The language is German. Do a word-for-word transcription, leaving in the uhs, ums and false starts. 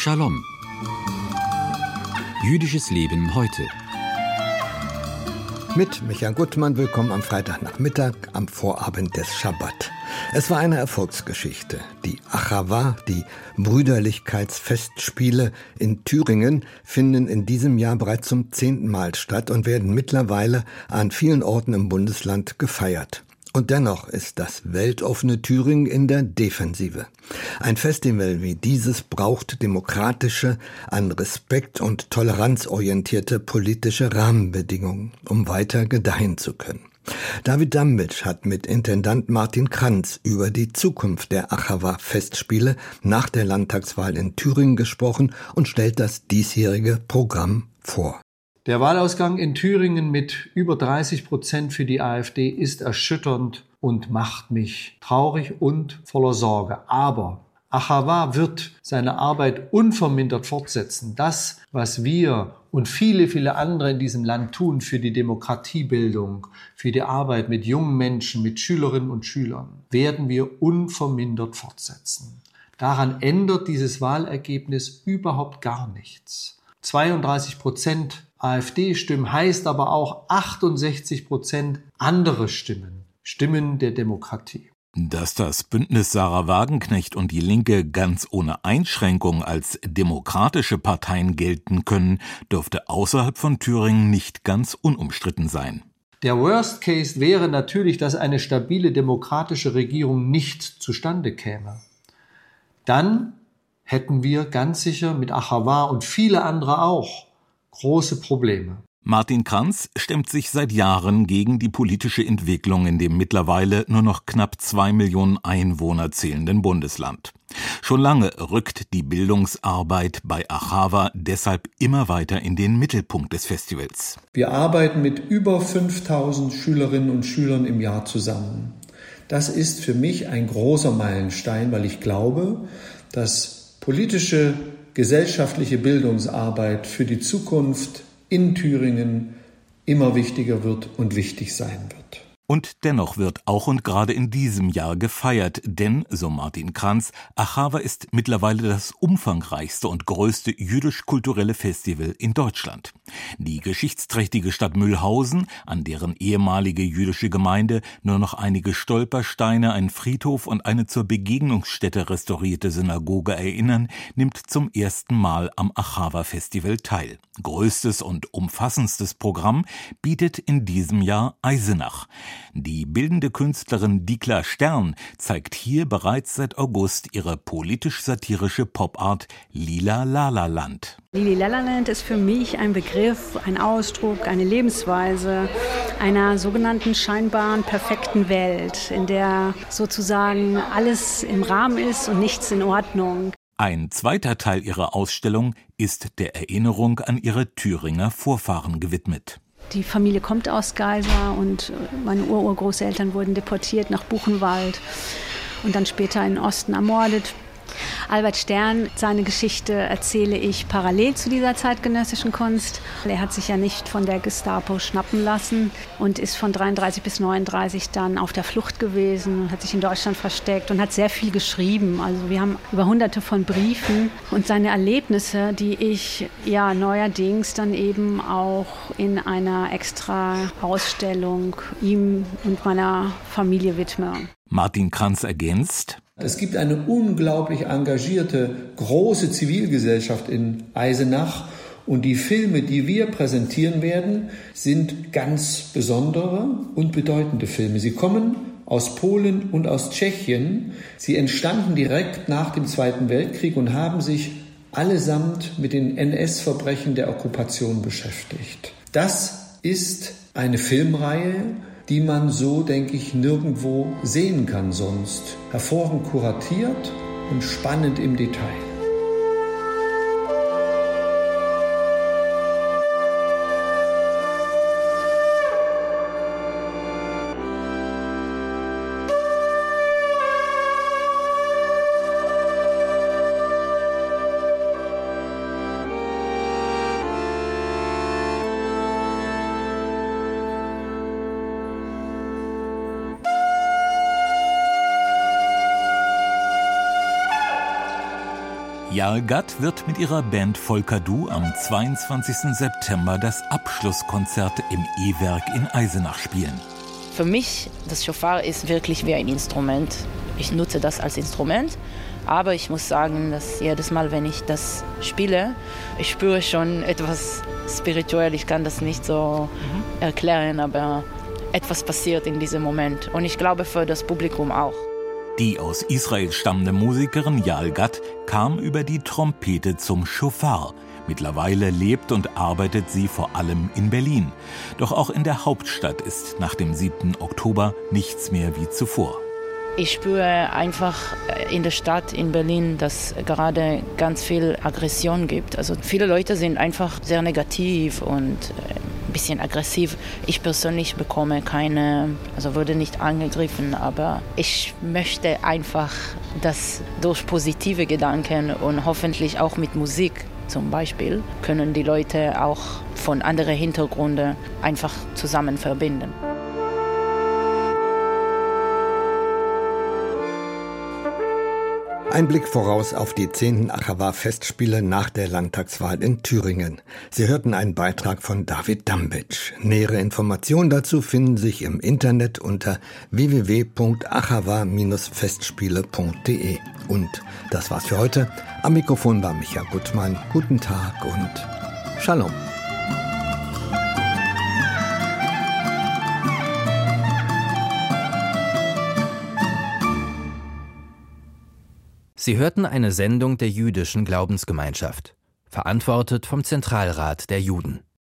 Shalom. Jüdisches Leben heute. Mit Michael Gutmann, willkommen am Freitagnachmittag, am Vorabend des Schabbat. Es war eine Erfolgsgeschichte. Die Achava, die Brüderlichkeitsfestspiele in Thüringen, finden in diesem Jahr bereits zum zehnten Mal statt und werden mittlerweile an vielen Orten im Bundesland gefeiert. Und dennoch ist das weltoffene Thüringen in der Defensive. Ein Festival wie dieses braucht demokratische, an Respekt und Toleranz orientierte politische Rahmenbedingungen, um weiter gedeihen zu können. David Dambitsch hat mit Intendant Martin Kranz über die Zukunft der Achava-Festspiele nach der Landtagswahl in Thüringen gesprochen und stellt das diesjährige Programm vor. Der Wahlausgang in Thüringen mit über dreißig Prozent für die AfD ist erschütternd und macht mich traurig und voller Sorge. Aber Achava wird seine Arbeit unvermindert fortsetzen. Das, was wir und viele, viele andere in diesem Land tun für die Demokratiebildung, für die Arbeit mit jungen Menschen, mit Schülerinnen und Schülern, werden wir unvermindert fortsetzen. Daran ändert dieses Wahlergebnis überhaupt gar nichts. zweiunddreißig Prozent AfD-Stimmen heißt aber auch achtundsechzig Prozent andere Stimmen, Stimmen der Demokratie. Dass das Bündnis Sarah Wagenknecht und die Linke ganz ohne Einschränkung als demokratische Parteien gelten können, dürfte außerhalb von Thüringen nicht ganz unumstritten sein. Der Worst Case wäre natürlich, dass eine stabile demokratische Regierung nicht zustande käme. Dann hätten wir ganz sicher mit Achava und viele andere auch große Probleme. Martin Kranz stemmt sich seit Jahren gegen die politische Entwicklung in dem mittlerweile nur noch knapp zwei Millionen Einwohner zählenden Bundesland. Schon lange rückt die Bildungsarbeit bei Achava deshalb immer weiter in den Mittelpunkt des Festivals. Wir arbeiten mit über fünftausend Schülerinnen und Schülern im Jahr zusammen. Das ist für mich ein großer Meilenstein, weil ich glaube, dass politische, gesellschaftliche Bildungsarbeit für die Zukunft in Thüringen immer wichtiger wird und wichtig sein wird. Und dennoch wird auch und gerade in diesem Jahr gefeiert, denn, so Martin Kranz, Achava ist mittlerweile das umfangreichste und größte jüdisch-kulturelle Festival in Deutschland. Die geschichtsträchtige Stadt Mühlhausen, an deren ehemalige jüdische Gemeinde nur noch einige Stolpersteine, ein Friedhof und eine zur Begegnungsstätte restaurierte Synagoge erinnern, nimmt zum ersten Mal am Achava-Festival teil. Größtes und umfassendstes Programm bietet in diesem Jahr Eisenach. Die bildende Künstlerin Dikla Stern zeigt hier bereits seit August ihre politisch-satirische Popart Lila Lala Land. Lila Lala Land ist für mich ein Begriff, ein Ausdruck, eine Lebensweise einer sogenannten scheinbaren perfekten Welt, in der sozusagen alles im Rahmen ist und nichts in Ordnung. Ein zweiter Teil ihrer Ausstellung ist der Erinnerung an ihre Thüringer Vorfahren gewidmet. Die Familie kommt aus Geisa und meine Ur-Urgroßeltern wurden deportiert nach Buchenwald und dann später in den Osten ermordet. Albert Stern, seine Geschichte erzähle ich parallel zu dieser zeitgenössischen Kunst. Er hat sich ja nicht von der Gestapo schnappen lassen und ist von dreiunddreißig bis neununddreißig dann auf der Flucht gewesen und hat sich in Deutschland versteckt und hat sehr viel geschrieben. Also wir haben über hunderte von Briefen und seine Erlebnisse, die ich ja neuerdings dann eben auch in einer extra Ausstellung ihm und meiner Familie widme. Martin Kranz ergänzt: Es gibt eine unglaublich engagierte, große Zivilgesellschaft in Eisenach und die Filme, die wir präsentieren werden, sind ganz besondere und bedeutende Filme. Sie kommen aus Polen und aus Tschechien. Sie entstanden direkt nach dem Zweiten Weltkrieg und haben sich allesamt mit den N S-Verbrechen der Okkupation beschäftigt. Das ist eine Filmreihe, die man so, denke ich, nirgendwo sehen kann sonst. Hervorragend kuratiert und spannend im Detail. Yael Gatt wird mit ihrer Band Volkerdue am zweiundzwanzigsten September das Abschlusskonzert im E-Werk in Eisenach spielen. Für mich, das Shofar ist wirklich wie ein Instrument. Ich nutze das als Instrument, aber ich muss sagen, dass jedes Mal, wenn ich das spiele, ich spüre schon etwas spirituell. Ich kann das nicht so mhm. erklären, aber etwas passiert in diesem Moment. Und ich glaube für das Publikum auch. Die aus Israel stammende Musikerin Yael Gatt kam über die Trompete zum Shofar. Mittlerweile lebt und arbeitet sie vor allem in Berlin. Doch auch in der Hauptstadt ist nach dem siebten Oktober nichts mehr wie zuvor. Ich spüre einfach in der Stadt in Berlin, dass gerade ganz viel Aggression gibt. Also viele Leute sind einfach sehr negativ und ein bisschen aggressiv. Ich persönlich bekomme keine, also wurde nicht angegriffen, aber ich möchte einfach, dass durch positive Gedanken und hoffentlich auch mit Musik zum Beispiel, können die Leute auch von anderen Hintergründen einfach zusammen verbinden. Ein Blick voraus auf die zehnten Achava-Festspiele nach der Landtagswahl in Thüringen. Sie hörten einen Beitrag von David Dambitsch. Nähere Informationen dazu finden sich im Internet unter w w w punkt achava Bindestrich festspiele punkt d e. Und das war's für heute. Am Mikrofon war Micha Gutmann. Guten Tag und Shalom. Sie hörten eine Sendung der Jüdischen Glaubensgemeinschaft, verantwortet vom Zentralrat der Juden.